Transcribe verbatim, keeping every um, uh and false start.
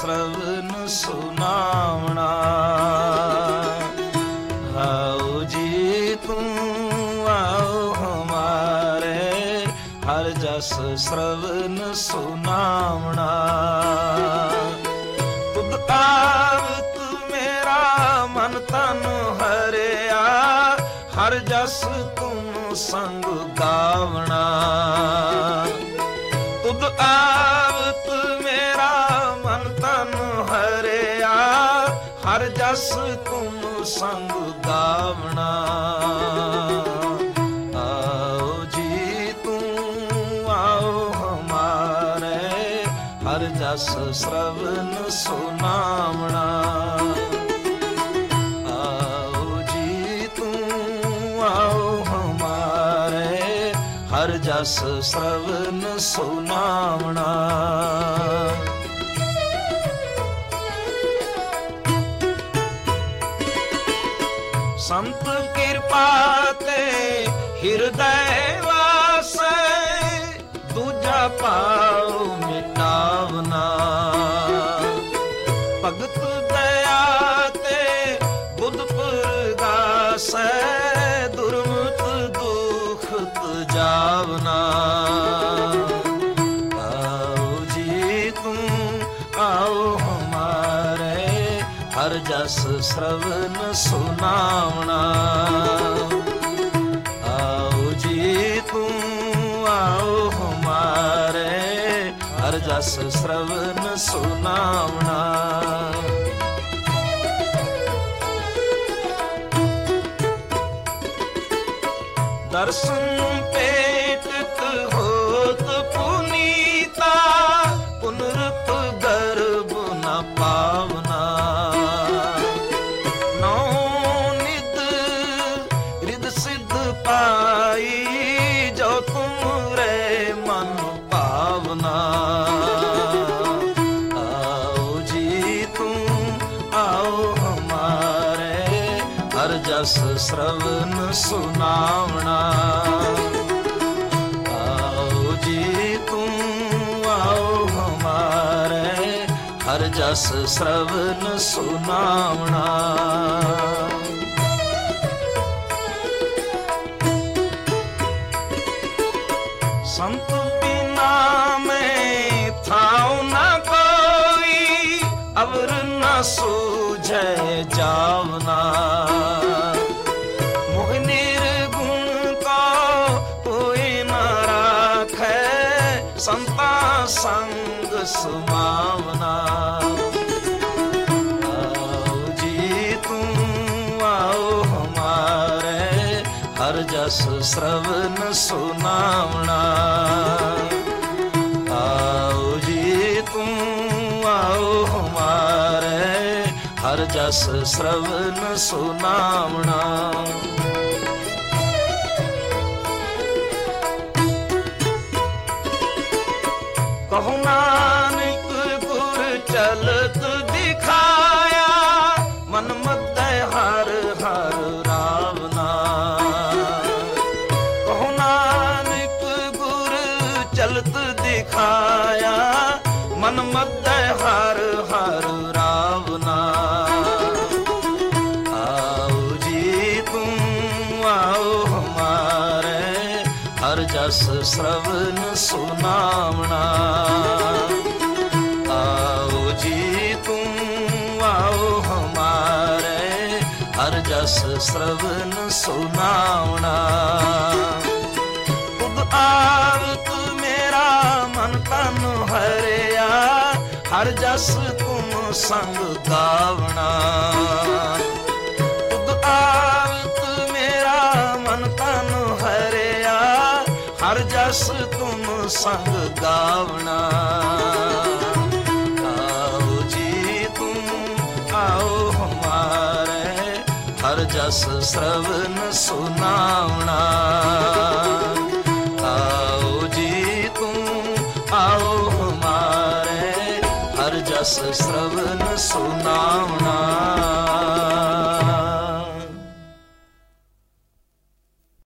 श्रवण सुनावना। आओ जी तुम आओ हमारे हर जस श्रवण सुनावना। तुद आवत मेरा मन तन हरिया हर जस तुम संग गावना। तुद आवत मेरा मन तन हरिया हर जस तुम संग गावना। आओ जी तुम आओ हमारे हर जस श्रवण सुनावना। आओ जी तुम आओ हमारे हर जस श्रवण सुनावना। संत कृपा ते हृदय वासे दूजा पाओ मिटावना। भगत दया ते बुध प्रगासै दुर्मत दुख जावना। आओ जी तुम आओ हमारे हर जस श्रवण सुनावना। आओ जी तुम आओ हमारे हर जस श्रवण सुनावना। दर्शन पेटत होत पुनीता पुनरुप गर्भ न पावना। नौ निद रिद सिद्ध पाई जो तुम रे मन पावना। आओ जी तुम आओ हमारे हर जस श्रवण सुनावना। आओ जी तुम आओ हमारे हर जस श्रवण सुनावना। संत बिना मैं थाऊ न कोई अवर न सूझे जावना। मुह निर्गुण को कोई न राखे संता संग सुमावना। आओ जी तुम आओ हमारे हर जस श्रवण सुनावना। आओ जी तुम आओ हमारे हर जस श्रवण सुनावना। कहु नानक गुर चलत दिखाया मन मध्य हर हर रावना। कहु नानक गुर चलत दिखाया मन मध्य हर हर रावना। आओ जी तुम आओ हमारे हर जस श्रवण सुनावना। आओ जी तुम आओ हमारे हर जस श्रवण सुनावना। तुद आवत मेरा मन तन हरिया हर जस तुम संग गावना। तुद आवत मेरा मन तन हरिया हर जस तुम संग गावना। आओ जी तुम आओ हमारे हर जस श्रवण सुनावना। आओ जी तुम आओ हमारे हर जस श्रवण सुनावना।